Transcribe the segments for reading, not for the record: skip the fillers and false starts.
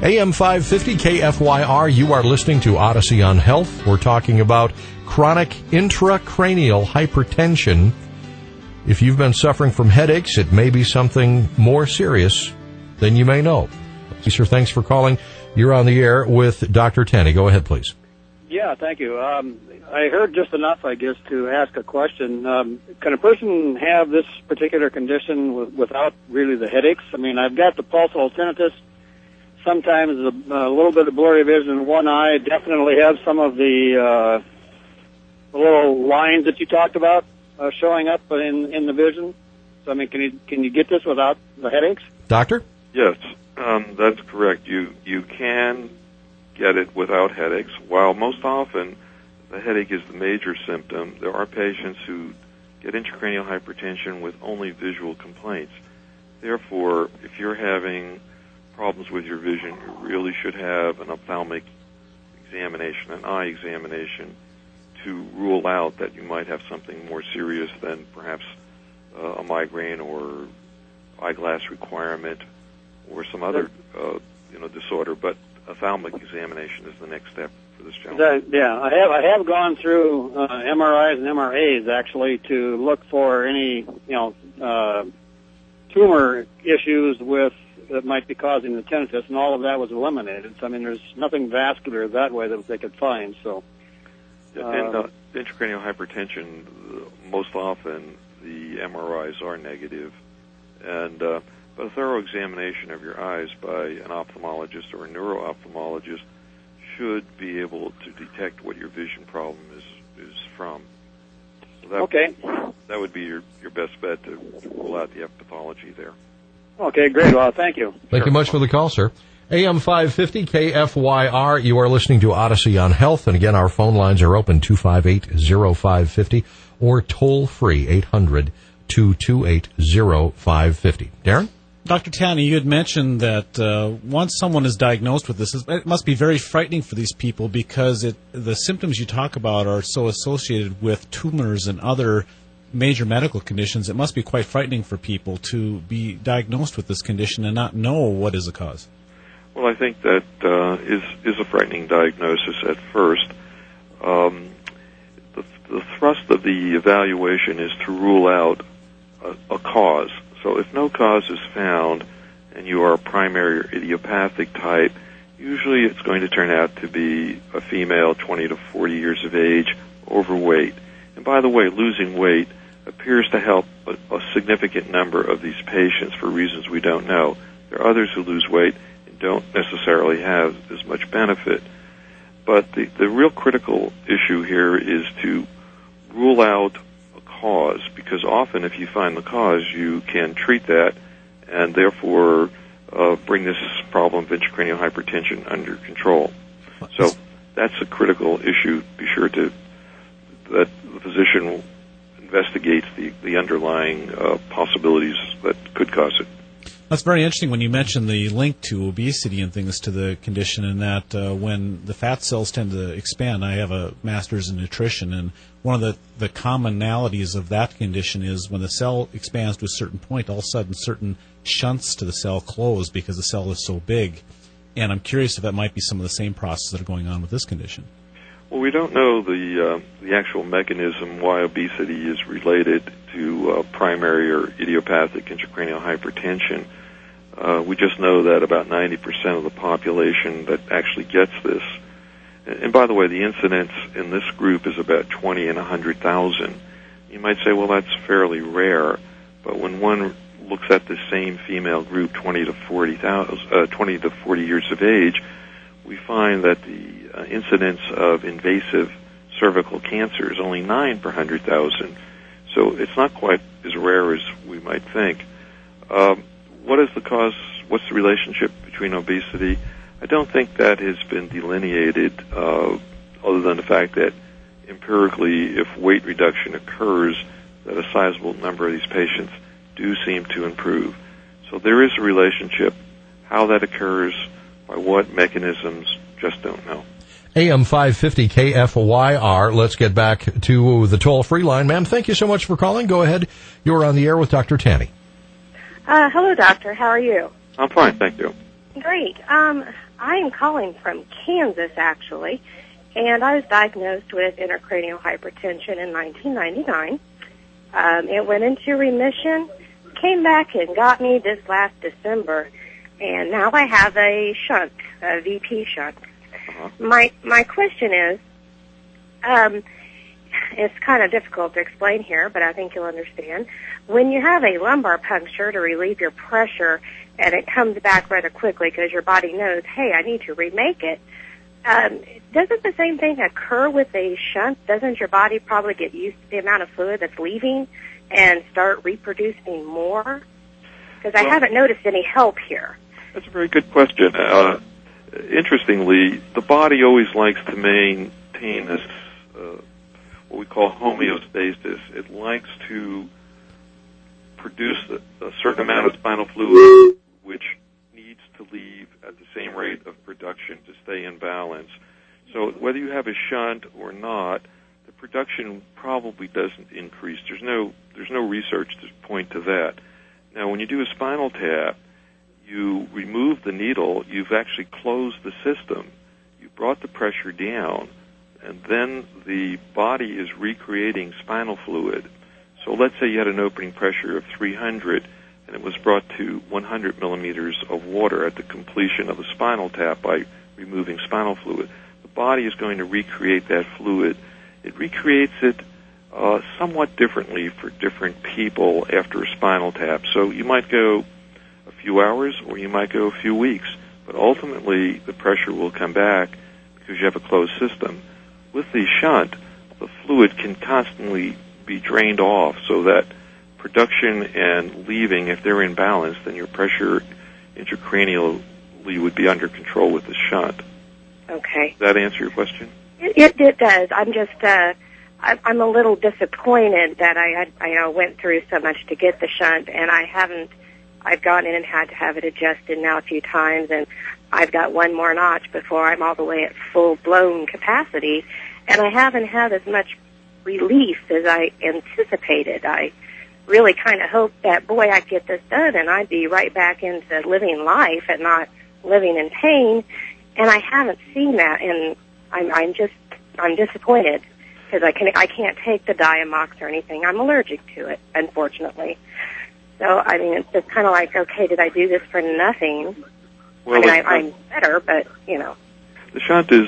AM 550 KFYR, you are listening to Odyssey on Health. We're talking about chronic intracranial hypertension. If you've been suffering from headaches, it may be something more serious than you may know. Sir, thanks for calling. You're on the air with Dr. Tenney. Go ahead, please. Yeah, thank you. I heard just enough, I guess, to ask a question. Can a person have this particular condition without really the headaches? I mean, I've got the pulsal tinnitus, sometimes a little bit of blurry vision in one eye, definitely have some of the little lines that you talked about showing up in the vision. So, I mean, can you get this without the headaches? Doctor? Yes, that's correct. You can get it without headaches. While most often the headache is the major symptom, there are patients who get intracranial hypertension with only visual complaints. Therefore, if you're having problems with your vision, you really should have an ophthalmic examination, an eye examination, to rule out that you might have something more serious than perhaps a migraine or eyeglass requirement or some other disorder. But ophthalmic examination is the next step for this gentleman. I have gone through MRIs and MRAs actually to look for any tumor issues that might be causing the tinnitus, and all of that was eliminated. So I mean, there's nothing vascular that way that they could find. So, and intracranial hypertension, most often the MRIs are negative, and but a thorough examination of your eyes by an ophthalmologist or a neuro-ophthalmologist should be able to detect what your vision problem is from. So that would be your best bet to rule out the pathology there. Okay, great. Well, thank you. Thank you much for the call, sir. AM 550 KFYR, you are listening to Odyssey on Health, and again, our phone lines are open, 258-0550, or toll-free, 800-228-0550. Darren? Dr. Tanney, you had mentioned that once someone is diagnosed with this, it must be very frightening for these people because the symptoms you talk about are so associated with tumors and other major medical conditions. It must be quite frightening for people to be diagnosed with this condition and not know what is the cause. Well, I think that is a frightening diagnosis at first. The thrust of the evaluation is to rule out a cause. So if no cause is found and you are a primary or idiopathic type, usually it's going to turn out to be a female, 20 to 40 years of age, overweight. And by the way, losing weight appears to help a significant number of these patients for reasons we don't know. There are others who lose weight and don't necessarily have as much benefit. But the real critical issue here is to rule out a cause, because often if you find the cause, you can treat that and therefore bring this problem of intracranial hypertension under control. So that's a critical issue. Be sure that the physician investigates the underlying possibilities that could cause it. That's very interesting when you mention the link to obesity and things to the condition, and that when the fat cells tend to expand. I have a master's in nutrition, and one of the commonalities of that condition is when the cell expands to a certain point, all of a sudden certain shunts to the cell close because the cell is so big. And I'm curious if that might be some of the same processes that are going on with this condition. Well, we don't know the actual mechanism why obesity is related to primary or idiopathic intracranial hypertension. We just know that about 90% of the population that actually gets this. And by the way, the incidence in this group is about 20 in 100,000. You might say, well, that's fairly rare. But when one looks at the same female group, 20 to 40 years of age, we find that the incidence of invasive cervical cancer is only 9 per 100,000. So it's not quite as rare as we might think. What is the cause? What's the relationship between obesity? I don't think that has been delineated other than the fact that empirically, if weight reduction occurs, that a sizable number of these patients do seem to improve. So there is a relationship. How that occurs, by what mechanisms, just don't know. AM 550 KFYR. Let's get back to the toll-free line. Ma'am, thank you so much for calling. Go ahead. You're on the air with Dr. Tanney. Hello, doctor. How are you? I'm fine, thank you. Great. I am calling from Kansas, actually, and I was diagnosed with intracranial hypertension in 1999. It went into remission, came back and got me this last December, and now I have a shunt, a VP shunt. My question is, it's kind of difficult to explain here, but I think you'll understand. When you have a lumbar puncture to relieve your pressure, and it comes back rather quickly because your body knows, hey, I need to remake it, doesn't the same thing occur with a shunt? Doesn't your body probably get used to the amount of fluid that's leaving and start reproducing more? Because I haven't noticed any help here. That's a very good question. Interestingly, the body always likes to maintain this, what we call homeostasis. It likes to produce a certain amount of spinal fluid, which needs to leave at the same rate of production to stay in balance. So whether you have a shunt or not, the production probably doesn't increase. There's no research to point to that. Now, when you do a spinal tap, you remove the needle, you've actually closed the system, you brought the pressure down, and then the body is recreating spinal fluid. So let's say you had an opening pressure of 300, and it was brought to 100 millimeters of water at the completion of a spinal tap by removing spinal fluid. The body is going to recreate that fluid. It recreates it somewhat differently for different people after a spinal tap. So you might go a few hours or you might go a few weeks, but ultimately the pressure will come back because you have a closed system. With the shunt, the fluid can constantly be drained off so that production and leaving, if they're in balance, then your pressure intracranially would be under control with the shunt. Okay. Does that answer your question? It does. I'm just, I'm a little disappointed that I went through so much to get the shunt, and I've gone in and had to have it adjusted now a few times, and I've got one more notch before I'm all the way at full-blown capacity, and I haven't had as much relief as I anticipated. I really kind of hoped that, boy, I'd get this done, and I'd be right back into living life and not living in pain, and I haven't seen that, and I'm disappointed because I can't take the Diamox or anything. I'm allergic to it, unfortunately. So, I mean, it's just kind of like, okay, did I do this for nothing? Well, I'm better, but, you know. The shunt is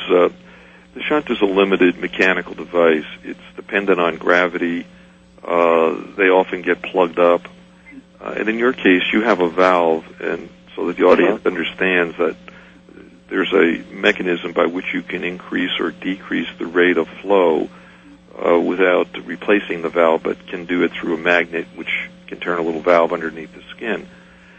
a limited mechanical device. It's dependent on gravity. They often get plugged up. And in your case, you have a valve, and so that the audience understands that there's a mechanism by which you can increase or decrease the rate of flow without replacing the valve, but can do it through a magnet, which can turn a little valve underneath the skin.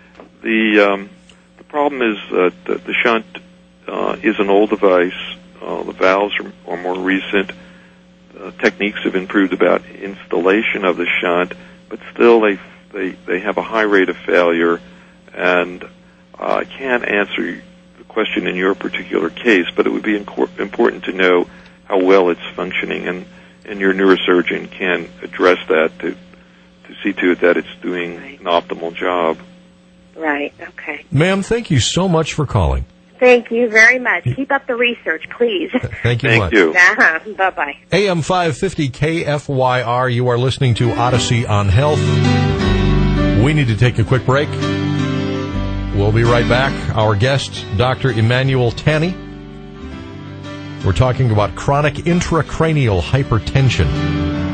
The problem is that the shunt is an old device. The valves are more recent. Techniques have improved about installation of the shunt, but still they have a high rate of failure, and I can't answer the question in your particular case, but it would be important to know how well it's functioning, and your neurosurgeon can address that to see to it that it's doing an optimal job. Right, okay. Ma'am, thank you so much for calling. Thank you very much. Keep up the research, please. Thank you much. Uh-huh. Bye-bye. AM 550 KFYR, you are listening to Odyssey on Health. We need to take a quick break. We'll be right back. Our guest, Dr. Emmanuel Tanney. We're talking about chronic intracranial hypertension.